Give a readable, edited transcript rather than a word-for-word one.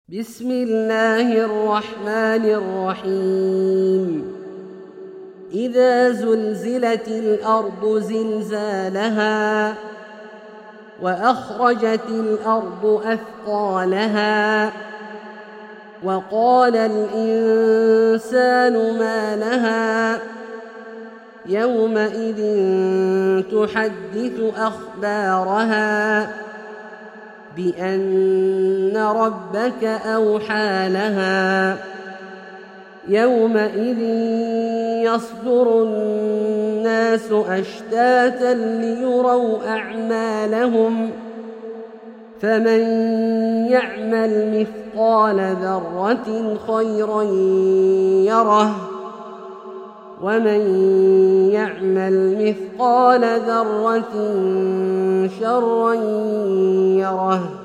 بسم الله الرحمن الرحيم إذا زلزلت الأرض زلزالها وأخرجت الأرض أثقالها وقال الإنسان ما لها يومئذ تحدث أخبارها بأن ربك أوحى لها يومئذ يصدر الناس أشتاتا ليروا أعمالهم فمن يعمل مثقال ذرة خيرا يره ومن يعمل مثقال ذرة شرا يره